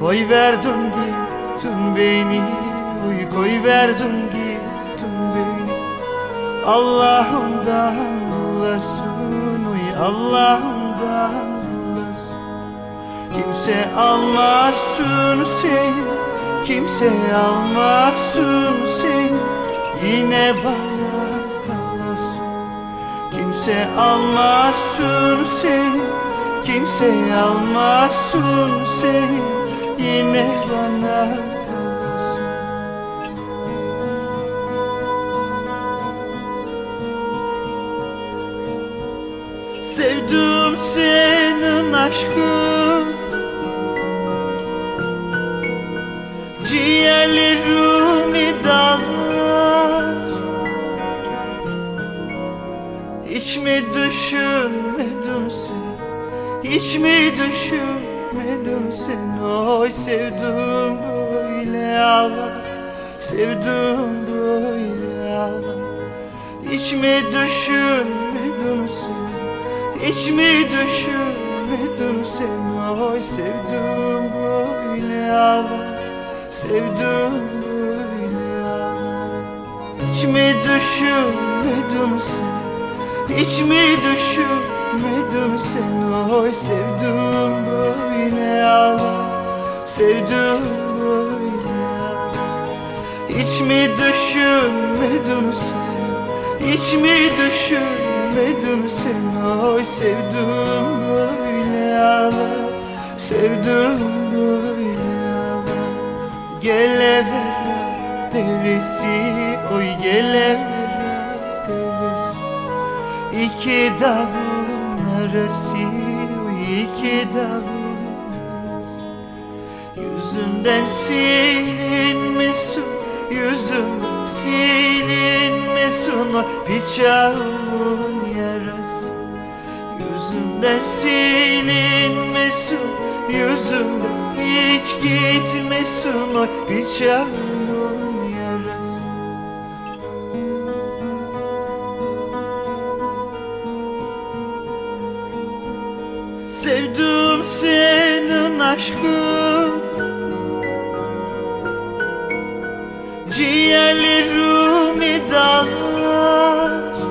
Koyverdin gittin beni, uy koyverdin gittin beni. Allah'ımdan bulasın, uy Allah'ımdan bulasın. Kimse almasın seni, kimse almasın seni, yine bana kalasın. Kimse almasın seni, kimse almasın seni, yine bana kalasın. Sevdim senin aşkın, ciğerlerimi dağlar. Hiç mi düşünmedin sen, hiç mi düşünmedin sen? Oy sevdim böyle ağlar, sevdim böyle ağlar. Hiç mi düşünmedin sen, hiç mi düşünmedin sen? Oy sevdim böyle ağlar, sevdim böyle ağlar. Hiç mi düşünmedin sen, hiç mi düşünmedin sen? Oy sevdim böyle ağlar, sevdim böyle ağlar. Hiç mi düşünmedin sen, hiç mi düşünmedin sen? Oy sevdim böyle ağlar, sevdim böyle ağlar. Gelevera deresi, oy gelevera deresi. İki dağın arası, oy iki dağın arası. Yüzünden silinmesin, yüzünden silinmesin o bıçağın yarası. Yüzünden silinmesin, yüzümden hiç gitmesin o bıçağın yarası. Sevdim senin aşkın, ciğerlerimi dağlar.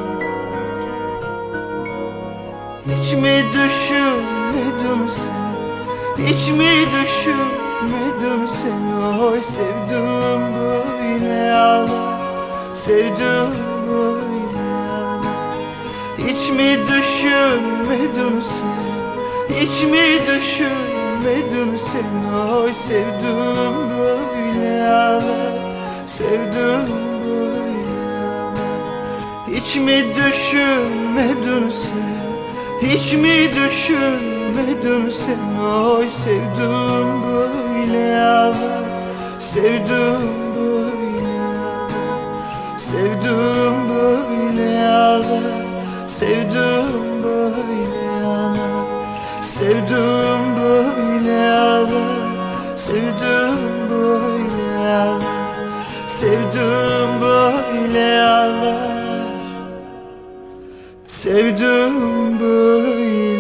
Hiç mi düşünmedin sen, hiç mi düşünmedin sen? Oy sevdim böyle ağlar, sevdim böyle ağlar. Hiç mi düşünmedin sen, hiç mi düşünmedin sen? Oy sevdim böyle ağlar, sevdim böyle ağlar. Hiç mi düşünmedin sen, hiç mi düşünmedin sen? Oy sevdim böyle ağlar, sevdim böyle ağlar. Sevdim böyle ağlar, sevdim böyle ağlar. Sevdim böyle ağlar, sevdim böyle ağlar. Sevdim böyle ağlar, sevdim böyle.